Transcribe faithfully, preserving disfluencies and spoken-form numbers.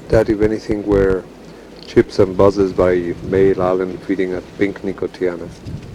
That, if anything, were Chips and Buzzes by Male Allen feeding at Pink Nicotiana.